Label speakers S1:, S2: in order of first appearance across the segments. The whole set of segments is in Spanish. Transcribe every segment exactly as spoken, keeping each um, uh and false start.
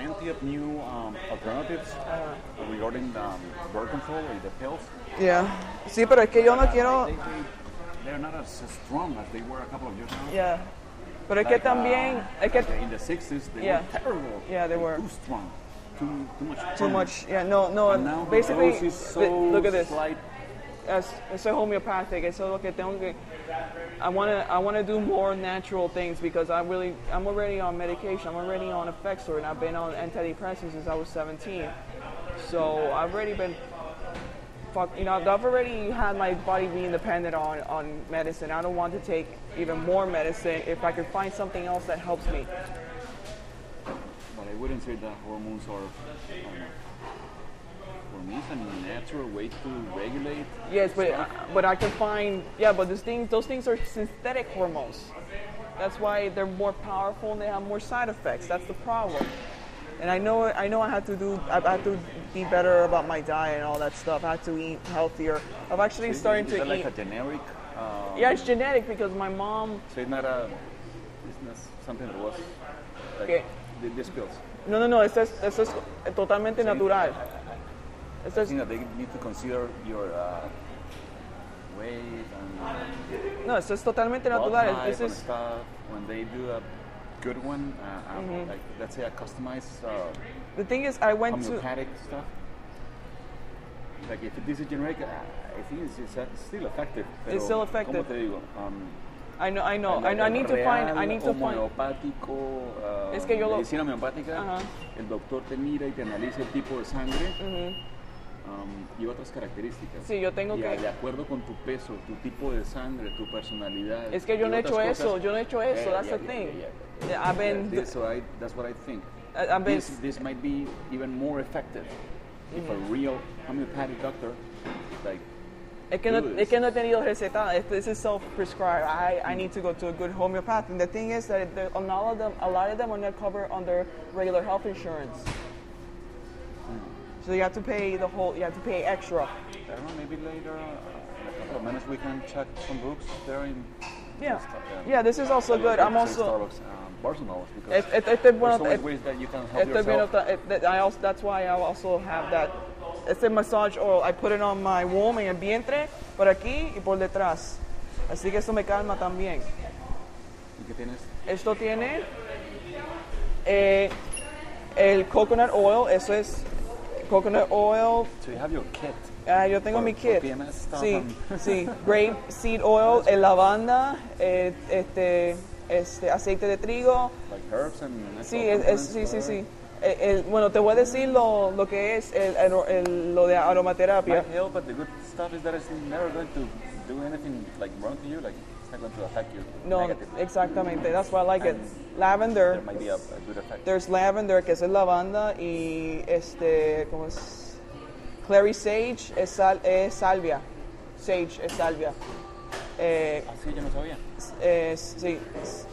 S1: plenty of new um, alternatives uh, regarding um, birth control and the pills.
S2: Yeah. Sí, pero es que yo no quiero.
S1: They, they, they're not as strong as they were a couple of years ago.
S2: Yeah. Pero es
S1: Like,
S2: que también,
S1: uh,
S2: es que
S1: like in the sixties, they
S2: Yeah.
S1: were terrible.
S2: Yeah, they were.
S1: Too strong. Too, too much.
S2: too
S1: strong.
S2: much. Yeah, no, no.
S1: And now
S2: Basically,
S1: the dose is so
S2: th- look at this.
S1: slight.
S2: Es, eso es homeopathic. Eso es lo que tengo que. I want to I want to do more natural things because I really I'm already on medication. I'm already on Effexor and I've been on antidepressants since I was seventeen. So I've already been. Fuck, you know, I've already had my body being dependent on, on medicine. I don't want to take even more medicine if I could find something else that helps me.
S1: But I wouldn't say that hormones are, um, for me, it's a natural way to regulate.
S2: Yes, but
S1: stuff.
S2: but I can find yeah, but those things those things are synthetic hormones. That's why they're more powerful and they have more side effects. That's the problem. And I know I know I have to do I have to be better about my diet and all that stuff. I have to eat healthier. I'm actually
S1: So
S2: starting
S1: is
S2: to
S1: that
S2: eat.
S1: like a generic? Um,
S2: Yeah, it's genetic because my mom.
S1: So it's not a, it's not something that was like
S2: Okay.
S1: the, these pills.
S2: No, no, no. Esto es, esto es totalmente natural. Esto
S1: I
S2: es,
S1: think that they need to consider your uh, weight and
S2: no, esto es totalmente
S1: blood
S2: natural.
S1: type
S2: This
S1: and
S2: is
S1: stuff. When they do a good one, uh, um,
S2: Mm-hmm.
S1: like let's say a customized uh,
S2: the thing is I went to.
S1: homeopathic stuff. Like if this is generic, uh, I think it's, it's, uh, still effective. Pero,
S2: It's still effective.
S1: ¿Cómo te digo? Um,
S2: I know, I know, I,
S1: like
S2: know, I
S1: el
S2: need to find, I
S1: real
S2: need to find.
S1: homeopático, uh,
S2: Es que yo lo-
S1: medicina homeopática,
S2: Ajá.
S1: el doctor te mira y te analiza el tipo de sangre um, y otras características.
S2: Sí, yo tengo
S1: y
S2: que-
S1: de acuerdo con tu peso, tu tipo de sangre, tu personalidad.
S2: Es que yo
S1: y
S2: no he
S1: otras
S2: hecho
S1: cosas.
S2: eso, yo no he hecho eso,
S1: Yeah,
S2: that's
S1: yeah,
S2: the
S1: yeah,
S2: thing.
S1: yeah, yeah.
S2: Yeah, I've been,
S1: Yeah, this- so I, that's what I think.
S2: I- I've been,
S1: This, this might be even more effective if a real homeopathic doctor, like,
S2: es que, no,
S1: do
S2: es que
S1: this.
S2: no he tenido receta. If this is self-prescribed. I, I need to go to a good homeopath. And the thing is that the, a lot of them, a lot of them are not covered under regular health insurance. So you have to pay the whole. You have to pay extra.
S1: I don't know, maybe later, uh, in a couple of minutes, we can check some books there in
S2: Yeah,
S1: Star-
S2: yeah. This is also good. I'm
S1: say
S2: also.
S1: Starbucks, um, Barcelona, because
S2: Et- et- este es bueno-
S1: there's always
S2: et-
S1: ways that you can help
S2: Estoy viendo,
S1: yourself.
S2: ta- it- that I also, that's why I also have that. Este massage oil, I put it on my womb, en el vientre, por aquí y por detrás. Así que eso me calma también.
S1: ¿Y qué tienes?
S2: Esto tiene eh, el coconut oil, eso es coconut oil.
S1: So you have your kit.
S2: Ah, yo tengo
S1: For-
S2: mi
S1: for
S2: kit.
S1: P M S stuff
S2: Sí,
S1: and-
S2: sí. Grape seed oil, el lavanda, eh, este, este aceite de trigo.
S1: Like herbs and
S2: Sí,
S1: natural
S2: es, es- sí, sí, sí. Eh, el- bueno, te voy a decir lo, lo que es el, el- el- lo de aromaterapia.
S1: Might help, but the good stuff is that it's never going to do anything like wrong to you. Like it's not going to affect you
S2: No,
S1: negatively.
S2: exactamente. That's why I like it.
S1: And
S2: Lavender.
S1: There might be a, a good effect.
S2: There's lavender, que es el lavanda, y este, ¿cómo es? Clary sage es, sal, es salvia. Sage es salvia. Eh,
S1: Así yo no sabía.
S2: es, sí. es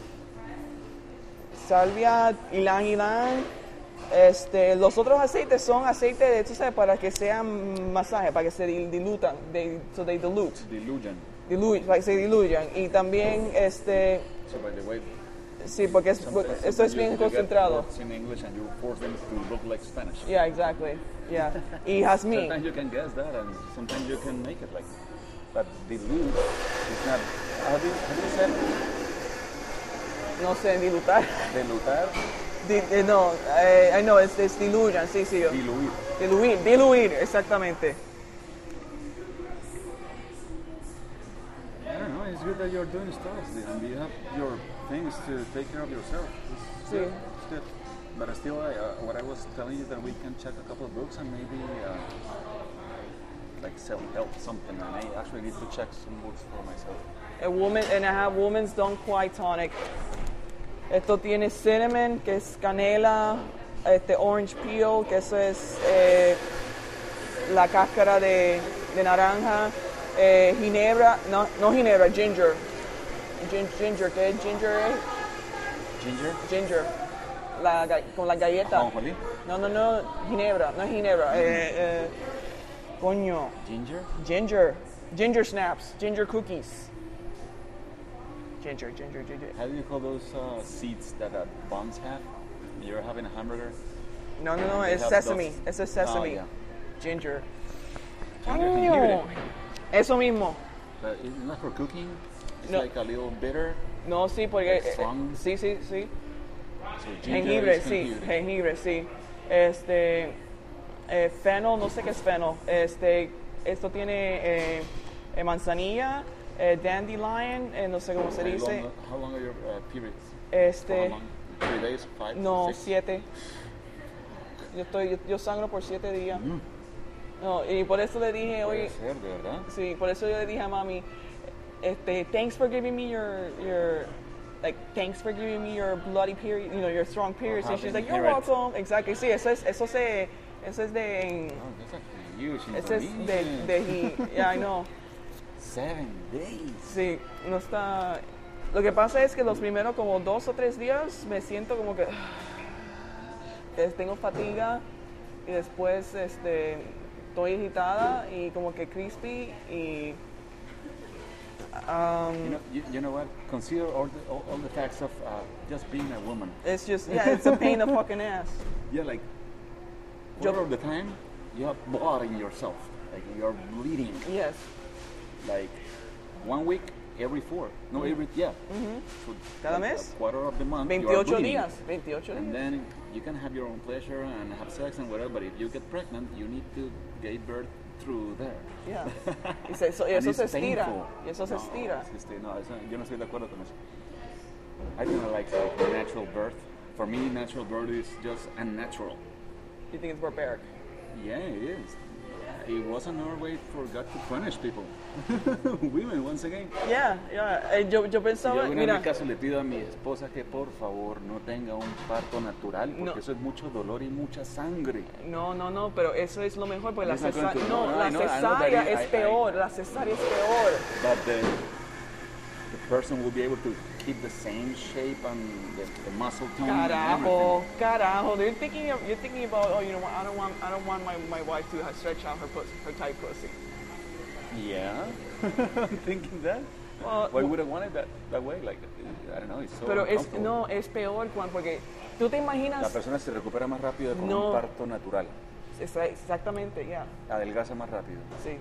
S2: salvia, ylang ylang. Este, los otros aceites son aceites de, tú sabes, para que sean masaje, para que se dil- dilutan, they, so they dilute,
S1: Delusion.
S2: dilute, para que se diluyan. Y también, este,
S1: So by the way,
S2: sí, porque es,
S1: sometimes
S2: esto es
S1: you-
S2: bien
S1: you get
S2: concentrado.
S1: words in English and you force them to look like Spanish.
S2: Yeah, exactly. Yeah. Y jazmín.
S1: Sometimes you can guess that, and sometimes you can make it like. But dilute is not. How do you, how do you say?
S2: No sé, dilutar.
S1: Dilutar,
S2: Di- eh, no, eh, I know, es, es diluyan, sí, sí. Yo.
S1: diluir.
S2: Diluir, diluir, exactamente.
S1: I don't know. It's good that you're doing stuff, and you have your things to take care of yourself. It's
S2: Sí.
S1: good. It's good. But still, I, uh, what I was telling you is that we can check a couple of books and maybe uh, like self-help something. And I actually need to check some books for myself.
S2: A woman, and I have Woman's Don't Cry Tonic. Esto tiene cinnamon, que es canela, este orange peel, que eso es eh, la cáscara de, de naranja, eh, ginebra, no, no ginebra, ginger. Gin- ginger, ¿qué es ginger? eh?
S1: Ginger.
S2: Ginger. La, ga- con la galleta.
S1: Ajonjolí.
S2: No, no, no, ginebra, no es ginebra. Eh, eh, coño.
S1: Ginger.
S2: Ginger. Ginger snaps. Ginger cookies. Ginger, ginger, ginger.
S1: How do you call those uh, seeds that uh, buns have? You're having a hamburger.
S2: No, no, no,
S1: They
S2: it's
S1: have
S2: sesame.
S1: those-
S2: It's a sesame.
S1: Oh, yeah.
S2: Ginger.
S1: Ginger
S2: Coño.
S1: jengibre.
S2: Eso mismo.
S1: But it's not for cooking. It's
S2: No.
S1: like a little bitter.
S2: No, sí, porque...
S1: Like strong.
S2: Sí, sí, sí.
S1: So ginger
S2: Jengibre,
S1: is
S2: sí.
S1: jengibre.
S2: Jengibre, sí. Este... Eh, fennel, no sé qué es fennel. Este... Esto tiene eh, eh, manzanilla, eh, dandelion, eh, no sé cómo se
S1: How
S2: dice.
S1: long, how long are your uh, periods? For
S2: Este...
S1: how long? Three days? Five?
S2: No,
S1: six?
S2: siete. Yo estoy, yo, yo sangro por siete días.
S1: Mm.
S2: No, y por eso le dije
S1: Puede
S2: hoy,
S1: ser, de verdad.
S2: sí, por eso yo le dije a mami, este, thanks for giving me your, your, like, thanks for giving me your bloody period, you know, your strong periods. And she's
S1: having
S2: like, you're
S1: periods.
S2: welcome. Exactly, sí, eso es, eso se, eso es de, en-
S1: Oh, that's a huge
S2: eso es de,
S1: information.
S2: de, he, yeah, I know.
S1: Seven days.
S2: Sí, no está. Lo que pasa es que los primeros como dos o tres días me siento como que, que tengo fatiga y después este, estoy agitada y como que crispy y um,
S1: You know, you, you know what? Consider all the, all, all the facts of uh, just being a woman.
S2: it's just, yeah, it's a pain in the fucking ass.
S1: Yeah, like,
S2: Yo-
S1: quarter of the time, you have blood in yourself. Like, you're bleeding.
S2: Yes.
S1: Like, one week, every four. No, every, yeah. So,
S2: Cada
S1: like,
S2: mes?
S1: A quarter of the month, you are
S2: veintiocho
S1: bleeding.
S2: días. veintiocho
S1: And
S2: días.
S1: then you can have your own pleasure and have sex and whatever, but if you get pregnant, you need to give birth through there.
S2: Yeah. Y, se- eso, y
S1: And
S2: eso
S1: it's
S2: se estira.
S1: painful.
S2: Y eso se
S1: No,
S2: estira.
S1: es este- no, eso- yo no estoy de acuerdo con eso. I don't like, like natural birth. For me, natural birth is just unnatural.
S2: You think it's barbaric?
S1: Yeah, it is. It was another way for God to punish people. Women, once again.
S2: Yeah, yeah. Eh, yo, yo
S1: Yo
S2: pensaba,
S1: en
S2: mira,
S1: mi caso le pido a mi esposa que por favor no tenga un parto natural, porque
S2: No.
S1: eso es mucho dolor y mucha sangre.
S2: no, no, no, pero eso es lo mejor, porque la
S1: It's not going
S2: cesárea,
S1: to-
S2: no,
S1: no,
S2: la
S1: I know- I know that
S2: cesárea
S1: it-
S2: es
S1: I- I-
S2: peor, la cesárea es peor.
S1: But the, the person will be able to keep the same shape and the, the muscle tone and
S2: Carajo,
S1: everything.
S2: carajo. You're thinking, of, you're thinking about, oh, you know what? I don't want, I don't want my, my wife to have stretch out her pussy, her tight pussy.
S1: Yeah, I'm thinking that.
S2: Well,
S1: Why would I want it that, that way? Like, I don't know, it's so
S2: pero es,
S1: uncomfortable.
S2: no, es peor, Juan, porque tú te
S1: La
S2: imaginas,
S1: persona se recupera más rápido con
S2: No.
S1: un parto natural.
S2: Exa- exactamente, ya,
S1: Adelgaza más rápido.
S2: sí,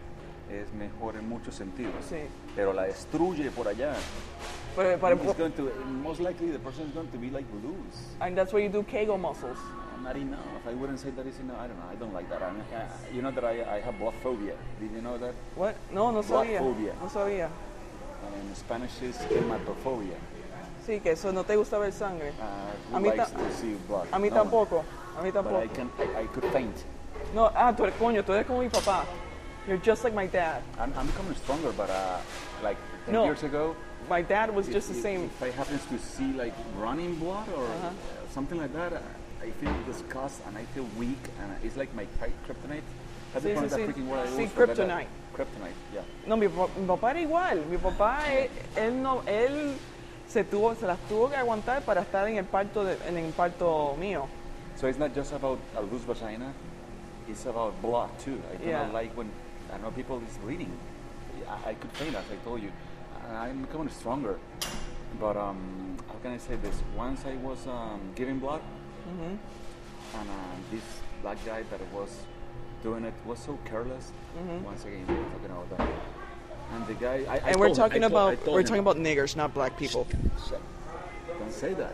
S1: Es mejor en muchos sentidos.
S2: sí.
S1: Pero la destruye por allá.
S2: Pero, para,
S1: It's going to, most likely the person is going to be like loose.
S2: and that's why you do Kegel muscles.
S1: Not enough. I wouldn't say that is enough. I don't know. I don't like that. I mean, uh, you know that I, I have blood phobia. Did you know that?
S2: What? No, no sabía,
S1: Bloodphobia.
S2: no sabía.
S1: And in Spanish is hematophobia.
S2: Sí, que eso no te gusta ver sangre.
S1: Uh,
S2: A
S1: who
S2: mí
S1: likes
S2: ta-
S1: to see blood?
S2: A mí
S1: No one.
S2: tampoco, a mí
S1: But
S2: tampoco.
S1: I can. I, I could faint.
S2: No, ah, tú eres coño, tú eres como mi papá. You're just like my dad.
S1: I'm, I'm becoming stronger, but uh, like ten
S2: No.
S1: years ago,
S2: My dad was
S1: if,
S2: just the
S1: if-
S2: same.
S1: if I happens to see like running blood or
S2: Uh-huh.
S1: uh, something like that, uh, I feel disgust and I feel weak, and it's like my ky- kryptonite. Have you
S2: Sí,
S1: heard
S2: sí,
S1: that
S2: sí.
S1: freaking word? I
S2: Sí,
S1: always forget that.
S2: kryptonite.
S1: Kryptonite, yeah.
S2: No, mi, pa- mi papá era igual. Mi papá, él, él no, él se tuvo, se las tuvo que aguantar para estar en el parto, de- en el parto mío.
S1: So it's not just about a loose vagina; it's about blood too. I do
S2: Yeah.
S1: not like when I know people is bleeding. I, I could faint, as I told you. I'm becoming stronger, but um, how can I say this? Once I was um, giving blood,
S2: Mm-hmm.
S1: and uh, this black guy that was doing it was so careless. Once again, we're talking about that. And the guy, I, I
S2: Mm-hmm. And we're
S1: told him-
S2: talking
S1: I told- I
S2: about
S1: told
S2: we're
S1: him,
S2: talking about niggers, not black people.
S1: Shut- Don't say that.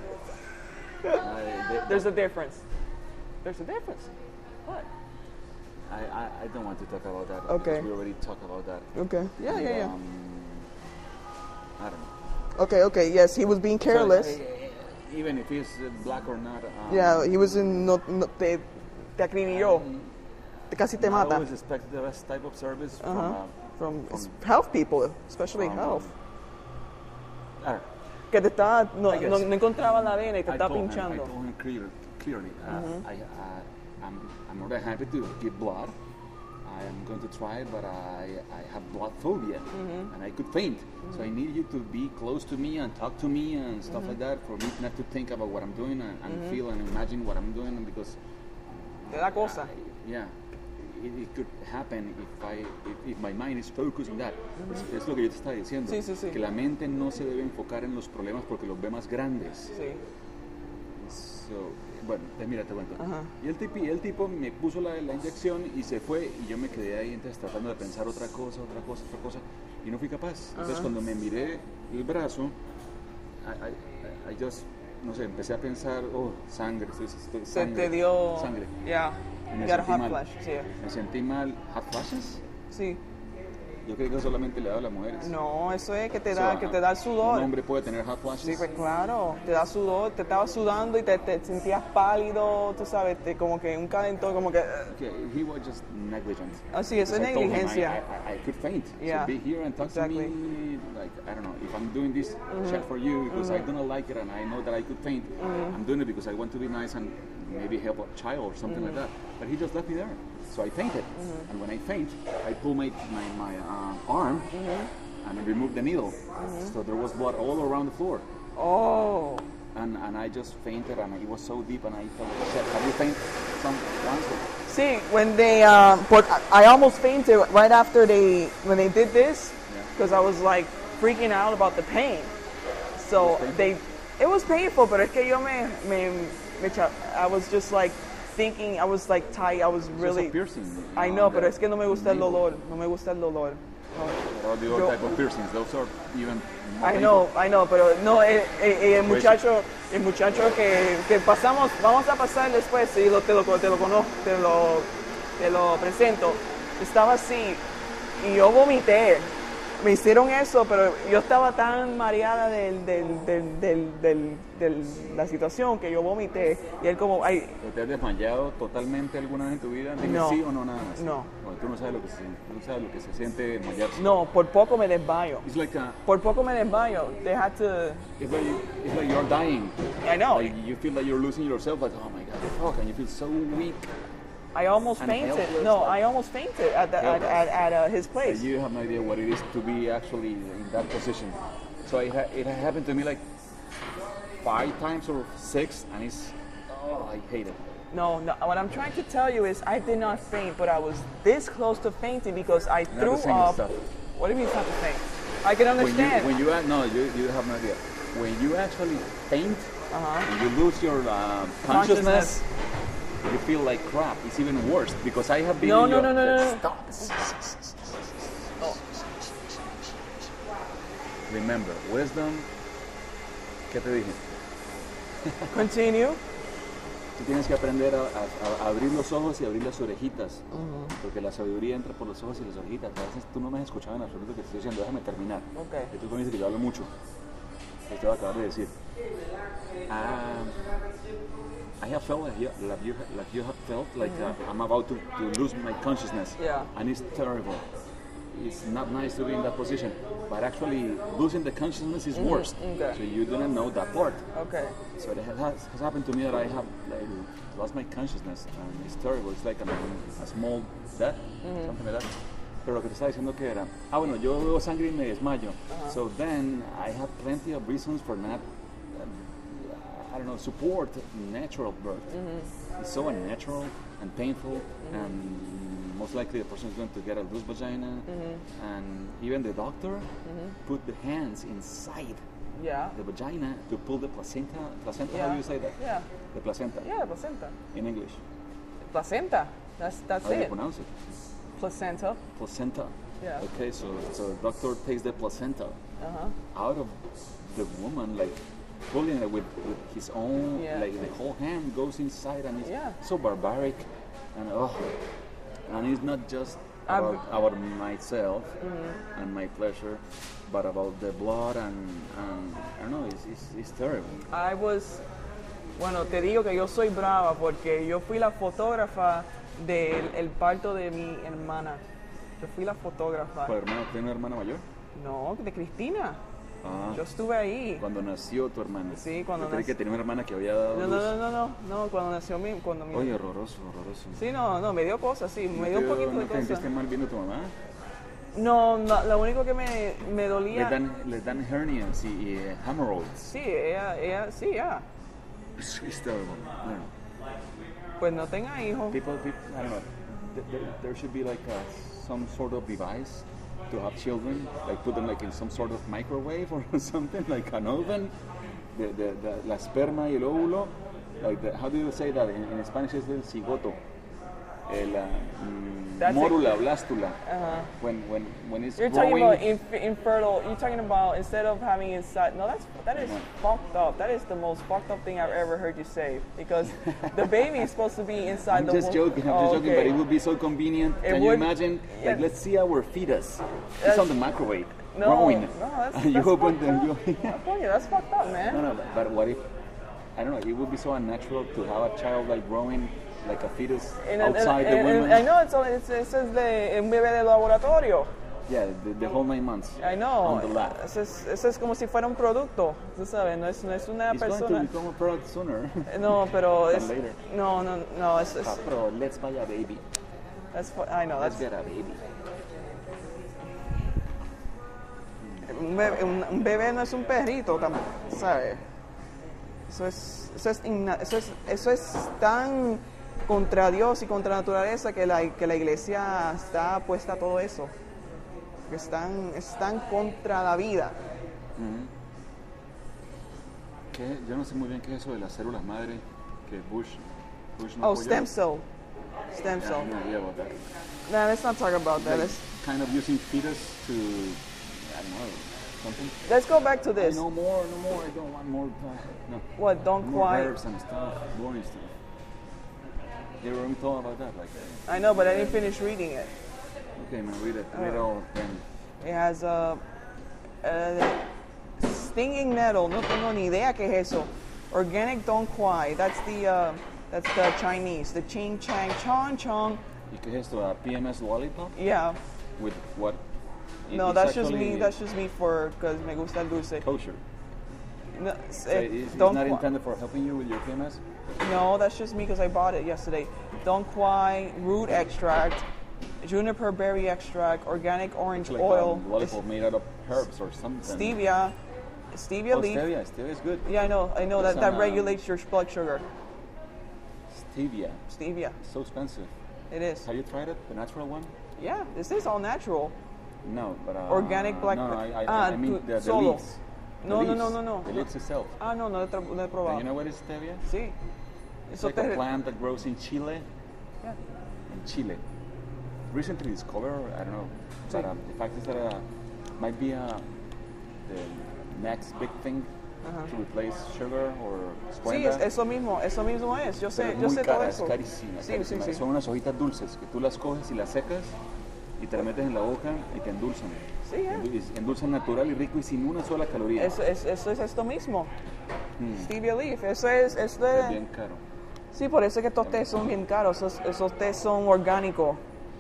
S1: I, they-
S2: There's a difference. There's a difference. What?
S1: I, I, I don't want to talk about that.
S2: Okay.
S1: Because we already talked about that.
S2: Okay. Yeah, yeah, yeah.
S1: Um, I don't know.
S2: Okay, okay. Yes, he was being careless.
S1: So, uh, even if he's uh, black or not. Um,
S2: Yeah, he was in no, no te, te acribilló. Te casi te
S1: I
S2: mata.
S1: always expect the best type of service from,
S2: Uh-huh.
S1: uh,
S2: From,
S1: from-
S2: health people, especially
S1: from,
S2: health.
S1: I don't know.
S2: Que te estaba, no,
S1: I guess.
S2: no, no encontraba la vena y te
S1: I
S2: estaba
S1: told him, I
S2: pinchando.
S1: told him clear, clearly, uh,
S2: Mm-hmm.
S1: I, uh, I'm, I'm more than happy to give blood. I am going to try, but I, I have blood phobia
S2: Mm-hmm.
S1: and I could faint. So I need you to be close to me and talk to me and stuff
S2: Mm-hmm.
S1: like that for me not to think about what I'm doing and, and feel and imagine what I'm doing because,
S2: Te da cosa.
S1: yeah, it, it could happen if I if, if my mind is focused on that. Es, es lo que yo te estaba diciendo.
S2: Sí, sí, sí.
S1: Que la mente no se debe enfocar en los problemas porque los ve más grandes.
S2: Sí.
S1: It's, So, bueno, eh, mira, te cuento.
S2: Ajá.
S1: Y el, tipi, el tipo me puso la, la inyección y se fue y yo me quedé ahí entonces tratando de pensar otra cosa, otra cosa, otra cosa y no fui capaz. Entonces
S2: Ajá.
S1: cuando me miré el brazo, I, I, I just, no sé, empecé a pensar, oh, sangre, estoy, estoy,
S2: Se
S1: sangre,
S2: te dio.
S1: sangre.
S2: Yeah.
S1: Y me
S2: You got a
S1: sentí
S2: hot
S1: mal.
S2: flash. Sí.
S1: Me sentí mal. ¿Hot flashes?
S2: Sí.
S1: Yo creo que solamente le da a las mujeres.
S2: No, eso es que te
S1: So,
S2: da, que te da el sudor.
S1: Un hombre puede tener hot flashes.
S2: Sí, pues claro, te da sudor, te estaba sudando y te, te sentías pálido, tú sabes, te, como que un calentón, como que...
S1: Okay, he was just negligent.
S2: Así, eso es
S1: Because I told him
S2: negligencia.
S1: I, I, I could faint.
S2: Yeah,
S1: So be here and talk
S2: exactly.
S1: to me. Like, I don't know, if I'm doing this check for you because I don't like it and I know that I could faint, I'm doing it because I want to be nice and maybe help a child or something like that. But he just left me there. So I fainted. And when I faint, I pull my, my, my uh, arm and I remove the needle. So there was blood all around the floor.
S2: Oh,
S1: And, and I just fainted and it was so deep and I felt like shit. Have you fainted some once?
S2: see, when they, uh, but I almost fainted right after they, when they did this, because I was like freaking out about the pain. So
S1: It was
S2: they, it was painful, pero es que yo me, me, me, cha- I was just like thinking, I was like tight, I was really,
S1: Just a piercing.
S2: I
S1: on
S2: know,
S1: the
S2: pero es que no me gusta el
S1: needle.
S2: dolor, no me gusta el dolor. No.
S1: Or the other
S2: Yo-
S1: type of piercings, those are even more
S2: I know, I know, pero no, el, el, el
S1: Pues-
S2: muchacho, el muchacho que, que pasamos, vamos a pasar después, sí, lo, te, lo, te lo conozco, te lo, te lo presento, estaba así y yo vomité, me hicieron eso, pero yo estaba tan mareada del, del, del, del, del, del- la situación que yo vomité y él como, ay,
S1: ¿Te has desmayado totalmente alguna vez en tu vida? Dime
S2: No.
S1: sí o no nada más.
S2: No.
S1: Bueno, tú no sabes lo que se siente, tú no sabes lo que se siente desmayarse.
S2: no, por poco me desmayo,
S1: It's like a,
S2: por poco me desmayo, they had to,
S1: it's like it's like you're dying.
S2: I know,
S1: Like you feel like you're losing yourself. Like oh my god, fuck, and you feel so weak.
S2: I almost
S1: And
S2: fainted,
S1: helpless,
S2: no,
S1: like-
S2: I almost fainted at, the, at, at, at uh, his
S1: Like,
S2: place.
S1: you have no idea what it is to be actually in that position. So it, ha- it happened to me like five times or six, and it's oh, I hate it.
S2: No, no, what I'm trying to tell you is I did not faint, but I was this close to fainting because I
S1: Not
S2: threw
S1: the same
S2: up.
S1: stuff.
S2: What do you mean it's not the same? I can
S1: When you
S2: understand.
S1: when you act, no, you, you have no idea. When you actually faint
S2: uh-huh.
S1: and you lose your uh, consciousness, you feel like crap. It's even worse because I have been.
S2: No,
S1: in
S2: no,
S1: your,
S2: no, no, no, no.
S1: Stop. Remember, wisdom. ¿Qué te dije?
S2: Continue.
S1: Tú tienes que aprender a, a- a abrir los ojos y abrir las orejitas, porque la sabiduría entra por los ojos y las orejitas. A veces tú no me has escuchado en absoluto lo que te estoy diciendo. Déjame terminar.
S2: Okay.
S1: Que tú me dices que yo hablo mucho. Esto te voy a acabar de decir. Um, I have felt like you, like you, like you have felt like uh, I'm about to, to lose my consciousness.
S2: Yeah.
S1: And it's terrible. It's not nice to be in that position. But actually, losing the consciousness is worse.
S2: okay.
S1: So you didn't know that part.
S2: Okay.
S1: So it has, has happened to me that I have like, lost my consciousness. And it's terrible. It's like a, a small death, something like that. Pero lo que te estaba diciendo que era, ah bueno, yo veo sangre y me desmayo. So then I have plenty of reasons for not, um, I don't know, support natural birth. It's so unnatural and painful, and most likely the person is going to get a loose vagina, and even the doctor put the hands inside
S2: Yeah.
S1: the vagina to pull the placenta. Placenta,
S2: Yeah.
S1: how do you say that?
S2: Yeah.
S1: The placenta
S2: Yeah, placenta.
S1: in English.
S2: Placenta. That's that's
S1: How do you
S2: it.
S1: pronounce it?
S2: Placenta.
S1: Placenta.
S2: Yeah.
S1: Okay, so so the doctor takes the placenta
S2: Uh-huh.
S1: out of the woman, like pulling it with, with his own,
S2: Yeah.
S1: like the whole hand goes inside, and it's
S2: Yeah.
S1: so barbaric, and oh, and it's not just
S2: I've-
S1: about, about myself and my pleasure, but about the blood and, and I don't know, it's, it's, it's terrible.
S2: I was, bueno, te digo que yo soy brava porque yo fui la fotógrafa del el parto de mi hermana. Yo fui la fotógrafa.
S1: ¿Tu hermana tiene una hermana mayor?
S2: No, de Cristina.
S1: Ah,
S2: Yo estuve ahí.
S1: cuando nació tu hermana.
S2: Sí, cuando
S1: Yo creí
S2: nac-
S1: que tenía una hermana que había dado
S2: No,
S1: luz.
S2: no, no, no, no, no, cuando nació mi, cuando mi.
S1: Oye, horroroso, horroroso.
S2: Sí, no, no, me dio cosas, sí, me dio un
S1: ¿No te-
S2: poquito
S1: ¿No
S2: de
S1: te
S2: cosas.
S1: sentiste mal viendo a tu mamá?
S2: No, no, lo único que me, me
S1: Les
S2: dolía.
S1: dan, les dan hernias y, y eh, hemorrhoids.
S2: Sí, ella, ella, sí, ya.
S1: It's, it's terrible. I don't know.
S2: Pues no tenga hijos.
S1: People, people, I don't know. Th- There, there should be like a, some sort of device to have children, like put them like in some sort of microwave or something, like an oven. The, the, the, la esperma y el óvulo like the, how do you say that in, in Spanish? Is el cigoto, el uh, mm,
S2: That's
S1: morula, blastula.
S2: Uh-huh.
S1: When when when it's
S2: You're
S1: growing.
S2: talking about inf- infertile. You're talking about instead of having inside. No, that's that is fucked up. That is the most fucked up thing I've ever heard you say. Because the baby is supposed to be inside
S1: I'm
S2: the.
S1: just
S2: wo-
S1: joking. I'm
S2: oh,
S1: just joking.
S2: okay.
S1: But it would be so convenient.
S2: It
S1: Can
S2: would-
S1: you imagine?
S2: yeah.
S1: Like, let's see our fetus. It's
S2: That's-
S1: on the microwave.
S2: No,
S1: growing.
S2: no, that's,
S1: you
S2: that's
S1: open
S2: fucked
S1: them.
S2: up.
S1: You,
S2: I'm telling you, that's fucked up, man.
S1: no, no. But, but what if? I don't know. It would be so unnatural to have a child like growing like a fetus
S2: And- and-
S1: outside
S2: and-
S1: the
S2: and-
S1: women.
S2: I know it's, it's, it's, it's de, un bebé de laboratorio.
S1: Yeah, the, the whole nine months.
S2: I know.
S1: On the lab.
S2: Eso es, eso es como si fuera un producto, tú sabes, no es, no es una
S1: He's going to
S2: persona.
S1: become a product sooner.
S2: No, pero
S1: than
S2: es.
S1: later.
S2: No, no, no. Es, es,
S1: Ah, pero let's buy a baby.
S2: that's, fu- I know.
S1: Let's
S2: That's,
S1: get a baby.
S2: un, bebé, un, un bebé no es un perrito, tam- ¿sabes? Eso es, eso es, inna- eso es, eso es tan contra Dios y contra la naturaleza que la, que la iglesia está puesta a todo eso. Que están, están contra la vida.
S1: ¿Qué? Yo no sé muy bien qué es eso de las células madre que Bush, Bush no
S2: Oh,
S1: apoyó.
S2: stem cell. Stem
S1: Yeah, I
S2: cell.
S1: have no idea about that.
S2: Nah, let's not talk about that.
S1: Like,
S2: Let's,
S1: kind of using fetus to, I don't know, something.
S2: let's go back to
S1: I
S2: this.
S1: no more, no more. I don't want more. Uh, no.
S2: What, don't
S1: more
S2: quite.
S1: herbs and stuff, boring stuff. You ever even thought about that? Like,
S2: I know, but I didn't finish reading it.
S1: okay, man, read it.
S2: Uh,
S1: Read it all. Then
S2: It has a, a stinging nettle. No tengo ni idea qué es eso. Organic don't quai. That's the uh, that's the Chinese. The ching chang chong chong.
S1: ¿y qué es esto? A P M S lollipop
S2: Yeah.
S1: with what? It-
S2: No,
S1: it's
S2: that's just
S1: actually
S2: me. That's just me for because me gusta el dulce.
S1: kosher.
S2: No,
S1: So
S2: eh,
S1: it's, it's
S2: don't
S1: not
S2: Quai-
S1: intended for helping you with your P M S.
S2: No, that's just me because I bought it yesterday. Don't quai root extract, juniper berry extract, organic orange
S1: It's like
S2: oil,
S1: a lollipop made out of herbs or something.
S2: stevia, stevia
S1: Oh,
S2: leaf.
S1: stevia. Stevia is good.
S2: Yeah, I know. I know that
S1: It's,
S2: that
S1: um,
S2: regulates your blood sugar.
S1: Stevia.
S2: Stevia.
S1: So expensive.
S2: It is.
S1: Have you tried it? The natural one?
S2: Yeah, this is all natural.
S1: No, but uh,
S2: Organic black
S1: No, no,
S2: pe-
S1: I, I,
S2: ah,
S1: I mean
S2: tu-
S1: the, the
S2: solo.
S1: leaves. The
S2: No, no,
S1: leaves.
S2: no, no, no.
S1: The leaves itself.
S2: Ah, no, no, lo he tra- lo he
S1: Do
S2: probado.
S1: you know what is stevia?
S2: Sí.
S1: It's
S2: Eso
S1: like
S2: te-
S1: a plant that grows in Chile.
S2: Yeah.
S1: In Chile. Recently discovered, I don't know, but
S2: Sí.
S1: um, the fact is that uh, might be uh, the next big thing
S2: Ajá.
S1: to replace sugar or
S2: Sí,
S1: Splenda.
S2: es, eso mismo, eso mismo es. Yo
S1: Pero
S2: sé,
S1: es
S2: yo
S1: muy
S2: sé
S1: cara,
S2: todo
S1: es
S2: eso.
S1: carísima,
S2: Sí, sí,
S1: carísima.
S2: sí.
S1: Son unas hojitas dulces que tú las coges y las secas y te las metes en la boca y te endulzan.
S2: Sí, ya.
S1: Endu- y endulzan natural y rico y sin una sola caloría.
S2: Eso es, eso es esto mismo.
S1: Mm.
S2: Stevia leaf. Eso es, es de-
S1: Es bien caro.
S2: Sí, por eso es que estos tés son bien caros. Esos, esos tés son orgánicos.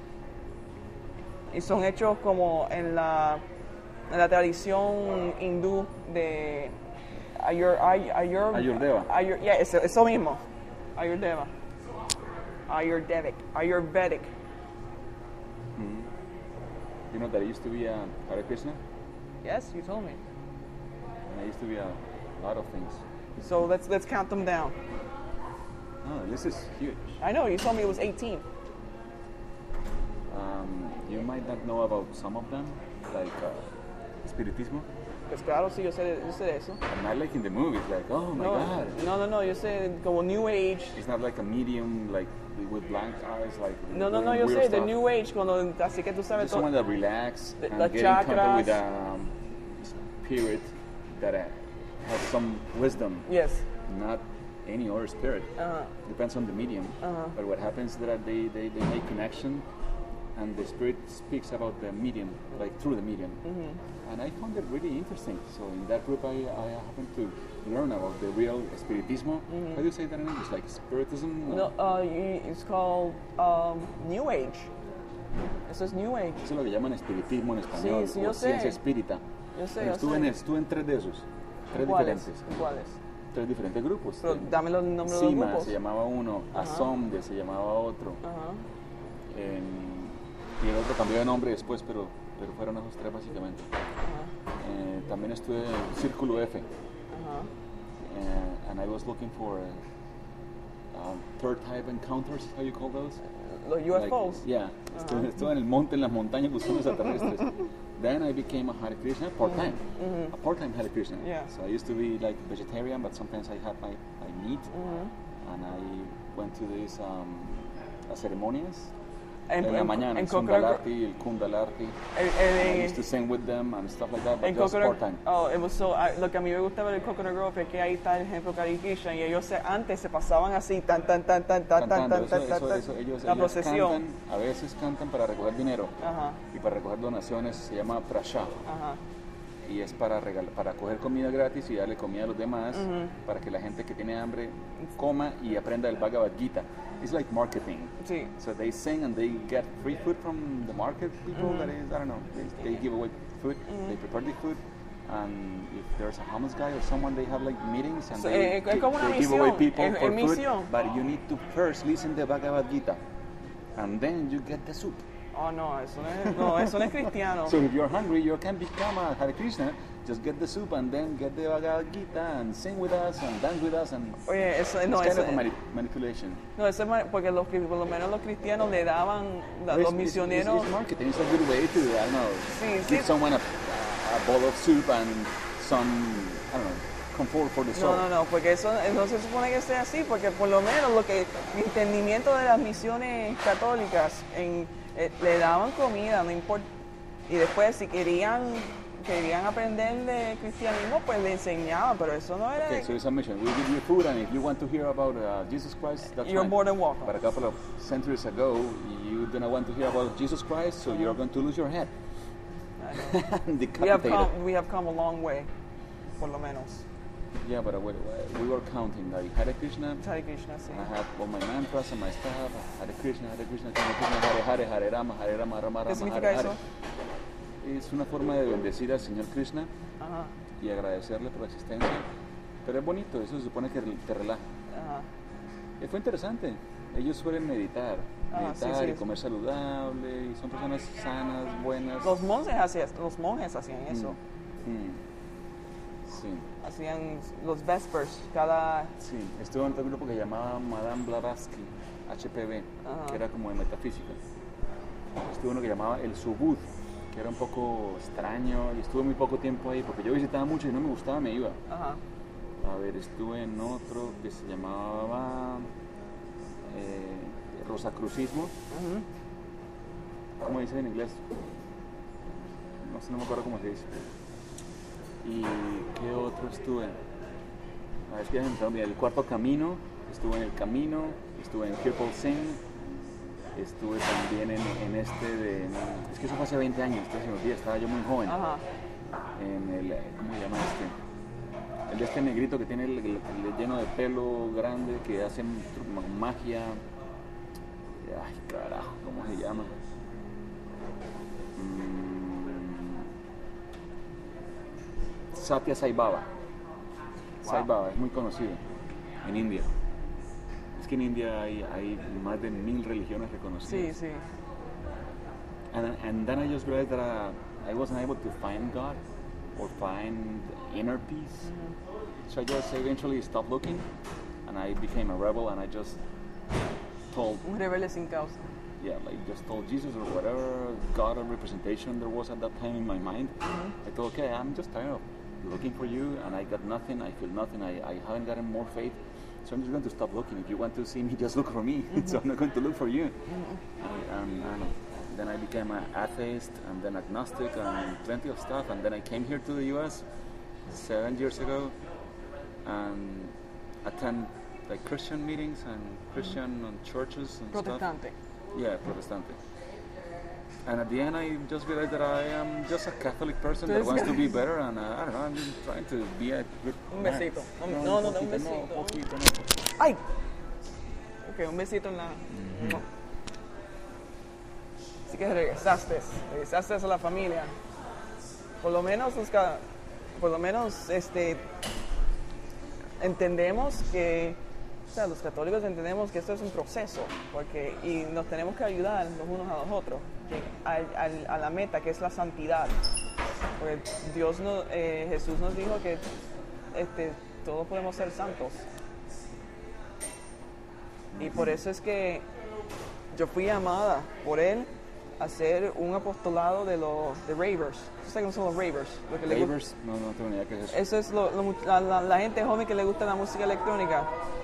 S2: Y son hechos como en la, en la tradición hindú de Ayur, Ay- Ayur,
S1: Ayurveda.
S2: Ayur, yeah, eso, eso mismo. Ayurveda. Ayurvedic. Ayurvedic.
S1: You know that I used to be a Hare Krishna,
S2: Yes, you told me.
S1: and I used to be a lot of things.
S2: So let's let's count them down.
S1: Oh, this is huge.
S2: I know you told me it was eighteen.
S1: Um, you might not know about some of them, like uh, Spiritismo,
S2: Pues claro, sí, yo sé, yo sé de eso.
S1: and not like in the movies, like, oh my
S2: No,
S1: god.
S2: no, no, no, yo sé como New Age.
S1: It's not like a medium, like with blank eyes, like
S2: No, no, no,
S1: doing
S2: yo
S1: weird
S2: sé, the
S1: stuff.
S2: New Age, cuando, así que tú sabes
S1: Just
S2: todo.
S1: someone that relax
S2: The-
S1: and
S2: the
S1: get in contact with
S2: chakras.
S1: a um, spirit that uh, has some wisdom,
S2: Yes.
S1: not any other spirit.
S2: Uh-huh.
S1: Depends on the medium.
S2: Uh-huh.
S1: But what happens is that they, they, they make connection and the spirit speaks about the medium, like through the medium.
S2: Mm-hmm.
S1: And I found it really interesting. So in that group, I, I happened to learn about the real spiritismo. How do you say that in English? Like spiritism?
S2: No, uh, you- it's called um, New Age. Eso es New Age.
S1: Eso es lo que llaman espiritismo en español,
S2: sí,
S1: o
S2: yo sé.
S1: ciencia espírita.
S2: Yo sé,
S1: Pero
S2: yo
S1: estuve,
S2: sé.
S1: en, estuve en tres de esos, tres
S2: ¿Cuáles?
S1: diferentes,
S2: ¿Cuáles?
S1: tres diferentes grupos.
S2: Pero dame los nombres de los
S1: Sima
S2: grupos.
S1: se llamaba uno,
S2: Ajá.
S1: Asomde se llamaba otro,
S2: Ajá.
S1: em, y el otro cambió de nombre después, pero, pero fueron esos tres básicamente.
S2: Ajá.
S1: Eh, también estuve en Círculo F,
S2: Ajá.
S1: eh, and I was looking for uh, um, third type encounters, how you call those?
S2: Los U F Os.
S1: Like, yeah, estuve, estuve en el monte, en las montañas buscando extraterrestres. Then I became a Hare Krishna part-time,
S2: Mhm.
S1: a part-time Hare Krishna.
S2: Yeah.
S1: So I used to be like vegetarian, but sometimes I had my, my meat.
S2: Mhm.
S1: and I went to these um, uh, ceremonias.
S2: En,
S1: En la
S2: en-
S1: mañana,
S2: en
S1: el
S2: Coconut Grove.
S1: Sundalarti, el Kundalarti.
S2: El-
S1: And I
S2: el-
S1: used to sing with them and stuff like that, but
S2: En
S1: just
S2: Coconut,
S1: part-time.
S2: oh, it was so, I- lo que a mí me gustaba del Coconut Grove es que ahí está el ejemplo Hare Krishna y ellos se, antes se pasaban así, tan, tan, tan, tan, tan, tan,
S1: Cantando,
S2: tan,
S1: eso,
S2: tan,
S1: eso,
S2: tan,
S1: eso, ellos,
S2: la
S1: ellos
S2: procesión.
S1: cantan, a veces cantan para recoger dinero
S2: Ajá,
S1: y para recoger donaciones, se llama prasha,
S2: ajá.
S1: y es para regal- para coger comida gratis y darle comida a los demás,
S2: Ujú.
S1: para que la gente que tiene hambre coma y aprenda el Bhagavad Gita. It's like marketing.
S2: Sí.
S1: So they sing and they get free food from the market people.
S2: Mm-hmm.
S1: That is, I don't know. They, they give away food. They prepare the food, and if there's a homeless guy or someone, they have like meetings and
S2: So,
S1: they,
S2: eh, es como una
S1: they give away
S2: misión,
S1: people
S2: es-
S1: for
S2: es
S1: food.
S2: misión.
S1: But you need to first listen the Bhagavad Gita, and then you get the soup.
S2: Oh, no, eso no es, no, eso no es cristiano.
S1: So if you're hungry, you can become a Hare Krishna. Just get the soup and then get the Bhagavad Gita and sing with us and dance with us and
S2: Oye, eso
S1: it's
S2: no,
S1: kind
S2: eso,
S1: of a mani- manipulation.
S2: no, eso es ma- porque los, cri- por lo menos los cristianos le daban, la-
S1: It's-
S2: los
S1: it's-
S2: misioneros.
S1: It's, it's marketing. It's a good way to, I don't know,
S2: Sí,
S1: give
S2: sí.
S1: someone a, a bowl of soup and some, I don't know, comfort for the soul.
S2: No, no, no, porque eso no se supone que sea así, porque por lo menos lo que mi entendimiento de las misiones católicas en, eh, le daban comida, no importa, y después si querían querían aprender de cristianismo, pues le enseñaban, pero eso no era.
S1: Okay, so it's a mission. We give you food, and if you want to hear about uh, Jesus Christ, that's
S2: You're
S1: fine.
S2: more than welcome.
S1: But a couple of centuries ago, you didn't want to hear about Jesus Christ, so you're going to lose your head.
S2: we have
S1: Decapitated.
S2: come, we have come a long way, por lo menos.
S1: Yeah, but we, we were counting like Hare Krishna.
S2: Hare Krishna, sí.
S1: And I have all my mantras and my stuff. Hare Krishna, Hare Krishna, Hare Krishna, Hare Hare, Hare Rama, Hare Rama, Rama
S2: ¿Qué
S1: Rama,
S2: significa
S1: Hare
S2: eso?
S1: Hare. Es una forma de bendecir al Señor Krishna
S2: Ajá,
S1: y agradecerle por la existencia. Pero es bonito, eso se supone que te relaja.
S2: ajá.
S1: Y fue interesante. Ellos suelen meditar,
S2: Ah,
S1: meditar
S2: sí, sí,
S1: y
S2: sí.
S1: comer saludable, y son personas sanas, buenas.
S2: Los monjes hacían, los monjes hacían eso.
S1: Mm. Sí,
S2: Hacían los vespers cada.
S1: sí. Estuve en otro grupo que llamaba Madame Blavatsky, H P V,
S2: Ajá.
S1: que era como de metafísica. Estuve uno que llamaba El Subud, que era un poco extraño, y estuve muy poco tiempo ahí, porque yo visitaba mucho y no me gustaba, me iba.
S2: Ajá.
S1: A ver, estuve en otro que se llamaba eh, Rosacrucismo.
S2: Ujú.
S1: ¿Cómo dice en inglés? No sé, no me acuerdo cómo se dice. ¿Y qué otro estuve? A ver, es que ya me empezaron a olvidar. El Cuarto Camino, estuve en El Camino, estuve en Kirpal Singh, estuve también en, en este de... Es que eso fue hace veinte años, entonces se me olvida, estaba yo muy joven.
S2: Ajá.
S1: En el... ¿Cómo se llama este? El de este negrito que tiene el, el- el lleno de pelo grande, que hace tru- magia. Ay, carajo, ¿cómo se llama? Mm, Satya Sai Baba. Sai
S2: Wow.
S1: Baba es muy conocido en India. Es que en India hay, hay más de mil religiones reconocidas.
S2: Sí, sí.
S1: And, and then I just realized that uh, I wasn't able to find God or find inner peace. So I just eventually stopped looking and I became a rebel and I just told,
S2: Un rebelde sin causa.
S1: yeah, like just told Jesus or whatever God or representation there was at that time in my mind. I thought, okay, I'm just tired of looking for you and I got nothing, I feel nothing, I, I haven't gotten more faith. So I'm just going to stop looking. If you want to see me, just look for me. So I'm not going to look for you. And, and, and then I became an atheist and then agnostic and plenty of stuff. And then I came here to the U S seven years ago and attend like Christian meetings and Christian and churches and stuff.
S2: Protestante.
S1: Yeah, Protestante. And at the end, I just realized that I am just a Catholic person that
S2: Entonces-
S1: wants to be better, and uh, I don't know, I'm just trying to be a good
S2: Un
S1: man.
S2: besito. Un-
S1: No,
S2: no,
S1: un
S2: no, no, un
S1: poquito,
S2: besito.
S1: No, poquito, no, poquito.
S2: ¡Ay! Ok, un besito en la. No. Así que regresaste. Regresaste a la familia. Por lo menos, los ca- por lo menos, este. Entendemos que. O sea, los católicos entendemos que esto es un proceso, porque y nos tenemos que ayudar los unos a los otros, que al- al- a la meta que es la santidad. Porque Dios no, eh, Jesús nos dijo que este, todos podemos ser santos. Y por eso es que yo fui llamada por él a hacer un apostolado de los de ravers. ¿Ustedes cómo son los ravers? Lo que le gusta-
S1: Ravers, no, no tengo ni idea qué es eso.
S2: Eso es lo- lo mu- la, la- la gente joven que le gusta la música electrónica.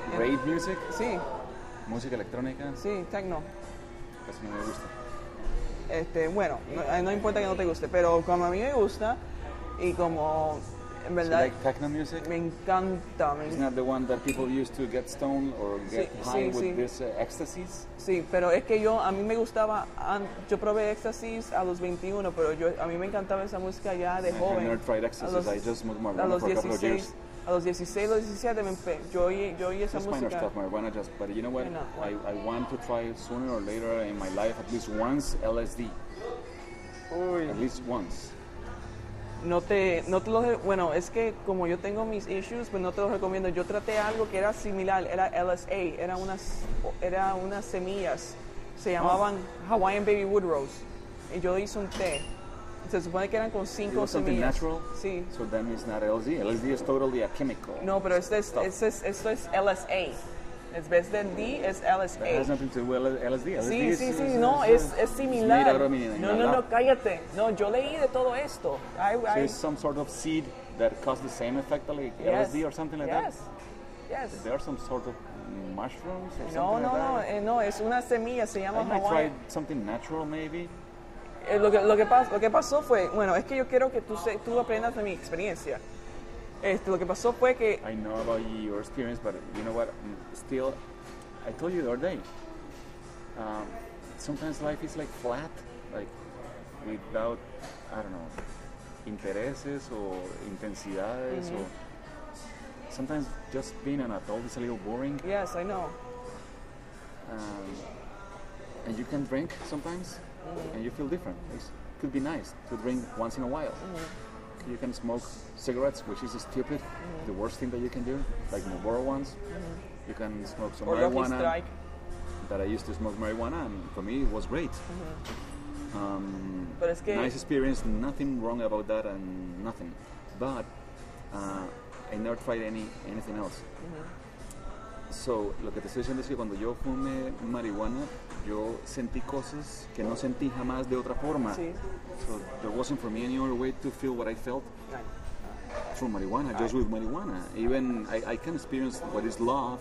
S1: Rave music,
S2: Sí,
S1: música electrónica,
S2: sí, techno.
S1: casi no me gusta.
S2: Este, bueno, no, no importa que no te guste, pero como a mí me gusta y como en
S1: So
S2: verdad
S1: like techno music?
S2: me encanta, me
S1: Isn't that the one that people use to get stoned or get
S2: Sí,
S1: high
S2: sí,
S1: with
S2: sí.
S1: this uh, ecstasies?
S2: Sí, pero es que yo, a mí me gustaba, an- yo probé éxtasis a los veintiuno, pero yo, a mí me encantaba esa música ya de
S1: I have
S2: joven.
S1: never tried
S2: A
S1: ecstasies.
S2: los-
S1: I just smoked
S2: a
S1: marijuana
S2: los
S1: for a couple of
S2: dieciséis,
S1: years.
S2: a los dieciséis, los diecisiete me empe- yo oí, yo oí esa
S1: Just minor
S2: música.
S1: stuff, marijuana just, but you know what?
S2: I know.
S1: I, I want to try sooner or later in my life at least once L S D.
S2: Uy.
S1: At least once.
S2: No te, no te lo, re- bueno, es que como yo tengo mis issues, pues no te lo recomiendo. Yo traté algo que era similar, era L S A, era unas, era unas semillas, se llamaban Hawaiian Baby Wood Rose, y yo hice un té. Se supone que eran con
S1: It
S2: cinco
S1: was something
S2: semillas.
S1: natural?
S2: Sí.
S1: So then it's not L S D. L S D is totally a chemical.
S2: No, pero este es,
S1: Stuff.
S2: este es, esto es L S A. En vez de D es L S
S1: That has
S2: A.
S1: nothing to do with L S D. L S D
S2: Sí,
S1: is,
S2: sí, sí,
S1: is-
S2: no,
S1: is,
S2: es,
S1: uh,
S2: es
S1: it's
S2: similar.
S1: made out of in- in
S2: No,
S1: a
S2: no, no,
S1: lab.
S2: cállate. No, yo leí de todo esto. I,
S1: So
S2: I,
S1: it's some sort of seed that causes the same effect like L S D or something like
S2: yes.
S1: that?
S2: Yes.
S1: There are some sort of mushrooms or
S2: No,
S1: something
S2: no,
S1: like
S2: no,
S1: that?
S2: eh, no, es una semilla, se llama
S1: I might
S2: Hawaiian.
S1: try something natural maybe.
S2: Eh, lo, que, lo, que pas- lo que pasó fue, bueno, es que yo quiero que tú, se- tú aprendas de mi experiencia. Este, lo que pasó fue que,
S1: I know about your experience, but you know what? Mm, Still, I told you the other day. Um, sometimes life is like flat, like without, I don't know, intereses or intensidades, or sometimes just being an adult is a little boring.
S2: yes, I know.
S1: Um, and you can drink sometimes, and you feel different. It could be nice to drink once in a while. You can smoke cigarettes, which is stupid, the worst thing that you can do, like Marlboro ones. You can smoke some
S2: Or Lucky
S1: marijuana.
S2: Strike.
S1: That I used to smoke marijuana, and for me it was great. Um,
S2: Pero es que-
S1: nice experience, nothing wrong about that, and nothing. But uh, I never tried any anything else. So, lo que te estoy diciendo es que cuando yo fumé marihuana, yo sentí cosas que no sentí jamás de otra forma.
S2: Sí.
S1: So there wasn't for me any other way to feel what I felt through marijuana, just with marijuana. Even I, I can experience what is love,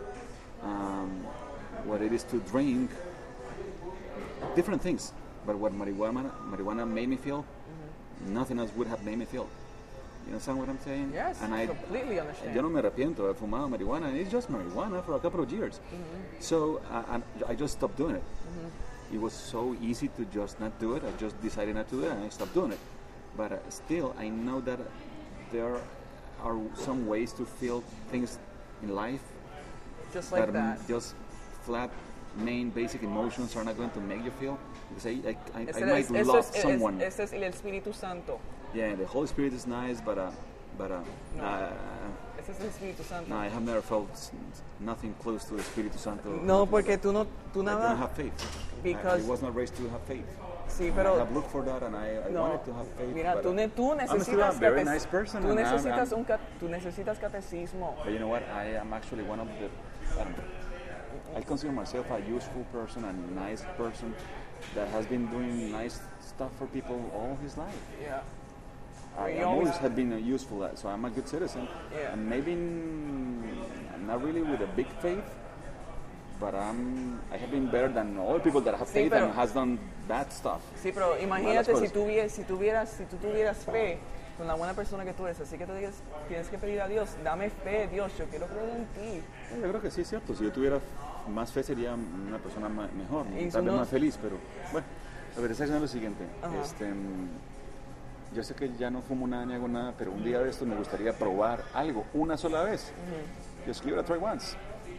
S1: um, what it is to drink, different things. But what marijuana, marijuana made me feel, nothing else would have made me feel. You understand what I'm saying?
S2: Yes,
S1: And I,
S2: completely understand.
S1: yo no me arrepiento de haber fumado marijuana. It's just marijuana for a couple of years. So uh, and I just stopped doing it. It was so easy to just not do it. I just decided not to do it, and I stopped doing it. But uh, still, I know that there are some ways to feel things in life
S2: Just like
S1: that
S2: that.
S1: mm, just flat, main, basic emotions are not going to make you feel. Because I, I, I,
S2: Ese
S1: I might
S2: es- eso
S1: love
S2: es- es-
S1: someone.
S2: Ese es el Espíritu Santo.
S1: Yeah, the Holy Spirit is nice, but uh, but uh,
S2: No.
S1: uh,
S2: Ese es el Espíritu Santo.
S1: no, I have never felt s- nothing close to the Espíritu Santo.
S2: No, porque tú no, tú
S1: I don't
S2: nada.
S1: have faith.
S2: Because-
S1: I, I was not raised to have faith.
S2: Sí,
S1: I
S2: pero
S1: have looked for that, and I, I
S2: no.
S1: wanted to have faith.
S2: Mira,
S1: but,
S2: tú,
S1: uh,
S2: ne- tú
S1: I'm still
S2: necesitas
S1: a very
S2: cate-
S1: nice person,
S2: Tú
S1: and I'm-
S2: necesitas
S1: I'm-
S2: un ca- tú necesitas catecismo.
S1: But you know what? I am actually one of the. I don't know. I consider myself a useful person, a nice person that has been doing nice stuff for people all his life.
S2: Yeah.
S1: I
S2: You
S1: am
S2: always-
S1: always have been a useful, uh, so I'm a good citizen.
S2: Yeah.
S1: And maybe mm, not really with a big faith, but I'm, I have been better than all people that have
S2: Sí,
S1: faith
S2: pero-
S1: and has done bad stuff.
S2: Sí, pero imagínate
S1: cosas.
S2: si, tuvieras, si, tuvieras, si tú tuvieras fe con la buena persona que tú eres, así que tú digas, tienes que pedir a Dios, dame fe, Dios, yo quiero creer en ti.
S1: Eh, Yo creo que sí es cierto. Si yo tuviera más fe sería una persona ma- mejor,
S2: Y
S1: tal
S2: si
S1: vez
S2: no-
S1: más feliz, pero bueno. A ver, está diciendo lo siguiente.
S2: Ajá.
S1: Este, mm, yo sé que ya no fumo nada ni hago nada, pero un día de esto me gustaría probar algo, una sola vez. Just give it a try once.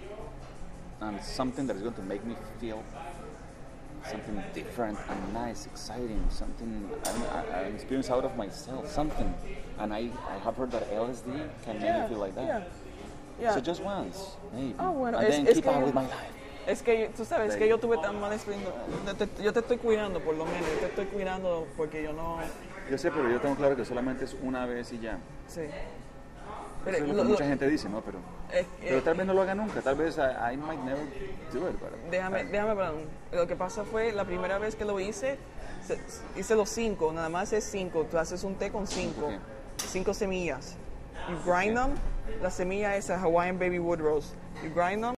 S1: And something that is going to make me feel something different and nice, exciting, something I, I, an experience out of myself, something. And I, I have heard that L S D can make me feel like that.
S2: Yeah. Yeah.
S1: So just once, maybe.
S2: Ah, bueno,
S1: and
S2: es-
S1: then
S2: es
S1: keep
S2: que-
S1: on with my life.
S2: Es que tú sabes
S1: Like-
S2: que yo tuve tan mala experiencia. Te- te- Yo te estoy cuidando, por lo menos. Yo te estoy cuidando porque yo no.
S1: Yo sé, pero yo tengo claro que solamente es una vez y ya.
S2: Sí.
S1: Eso
S2: Pero,
S1: es lo que
S2: lo-
S1: mucha
S2: lo-
S1: gente dice, ¿no? Pero,
S2: es-
S1: pero
S2: eh,
S1: tal vez no lo haga nunca. Tal vez I, I might never do it. But,
S2: Déjame, déjame hablar. Lo que pasa fue la primera vez que lo hice, se- hice los cinco, nada más es cinco. Tú haces un té con cinco,
S1: Ok.
S2: cinco semillas. You grind them la semilla esa Hawaiian baby wood rose. You grind them.